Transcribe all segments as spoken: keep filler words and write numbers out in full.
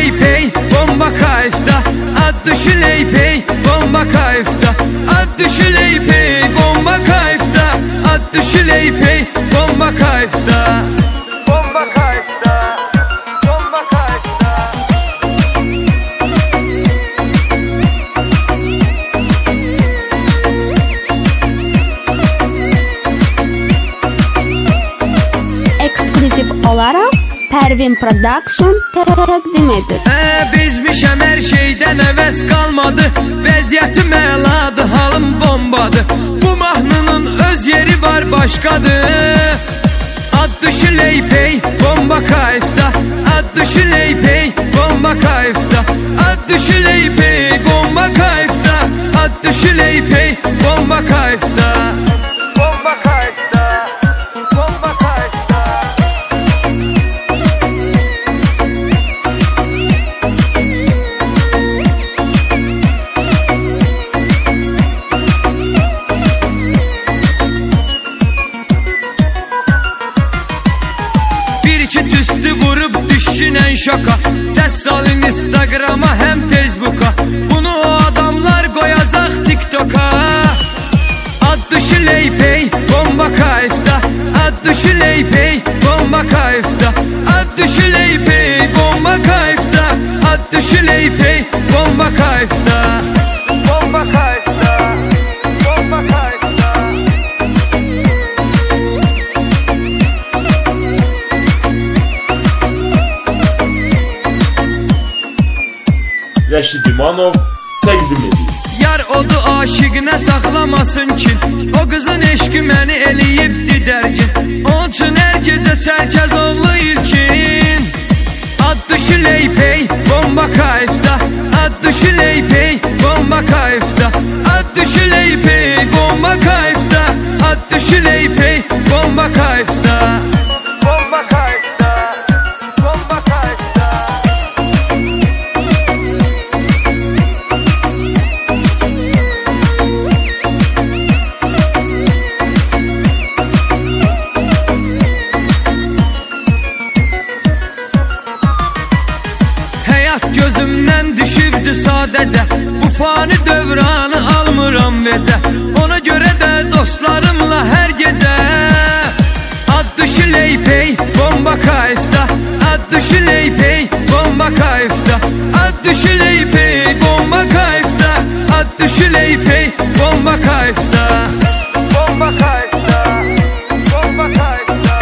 Şüleypey, bomba kayıfta. Adlı Şüleypey, bomba kayıfta. Adlı Şüleypey, bomba kayıfta. Adlı Şüleypey, bomba kayıfta. Bomba kayıfta, bomba kayıfta. Ekskluziv olarak Pervin Production təqdim edir. Hə, bezmişəm hər şeydən əvəz qalmadı. Vəziyyətim əladır, halım bombadır. Bu mahnının öz yeri var başqadır. Adlı Şüleypey, bomba kayıfta. Adlı Şüleypey, bomba kayıfta. Adlı Şüleypey, bomba kayıfta. Adlı Şüleypey, bomba kayıfta. Bomba kayıfta, bomba kayıfta. Bir iki tüstü vurup düşünen şaka. Ses salın Instagram'a hem Facebook'a. Bunu o adamlar koyacak TikTok'a. Adlı Şüleypey, bomba kayıfta. Adlı Şüleypey, bomba kayıfta. Adlı Şüleypey, bomba kayıfta. Adlı Şüleypey, bomba kayıfta. Bomba kayıfta, bomba kayıfta. Rəşid İmanov təqdim edir. Yar odu aşıqına saxlamasın ki, o qızın eşqi məni eləyibdi dərgin. Onun üçün hər gecə çərkəz oldu ilkin. Adlı Şüleypey, bomba kayıfta. Adlı Şüleypey, bomba kayıfta. Adlı Şüleypey, bomba kayıfta. Adlı Şüleypey, bomba kayıfta. Bomba kayıfta, bomba kayıfta. Gözümden düşürdü sadece. Bu fani dövranı almıram vecə. Ona göre de dostlarımla her gece. Adlı Şüleypey, bomba kayıfta. Adlı Şüleypey, bomba kayıfta. Adlı Şüleypey, bomba kayıfta. Adlı Şüleypey, bomba kayıfta. Bomba kayıfta, bomba kayıfta.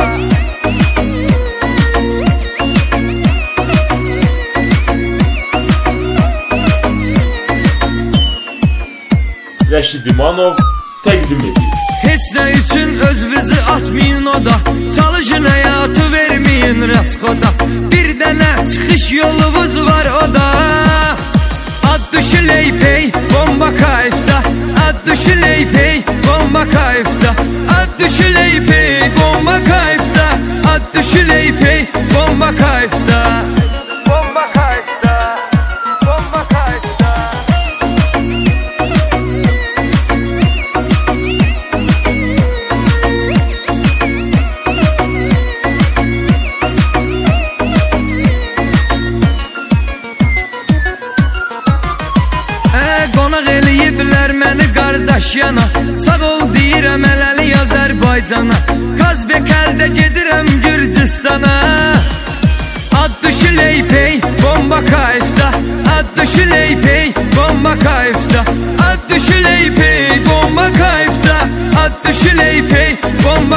Rəşid İmanov təqdim edir. Heç nə üçün özünüzü atmayın o da. Çalışın həyatı verməyin raskoda. Bir dənə çıxış yolunuz var o da. Adlı Şüleypey, bomba kayıfta. Adlı Şüleypey, bomba kayıfta. Adlı Şüleypey, bomba kayıfta. Adlı Şüleypey, bomba kayıfta. Bomba kayıfta, bomba kayıfta. Qonaq eləyiblər məni qardaş yana. Sağ ol deyirəm hələli Azərbaycana. Qazbek əldə gedirəm Gürcistana. Adlı Şüleypey, bomba kayıfta. Adlı Şüleypey, bomba kayıfta. Adlı Şüleypey, bomba kayıfta. Adlı Şüleypey, bomba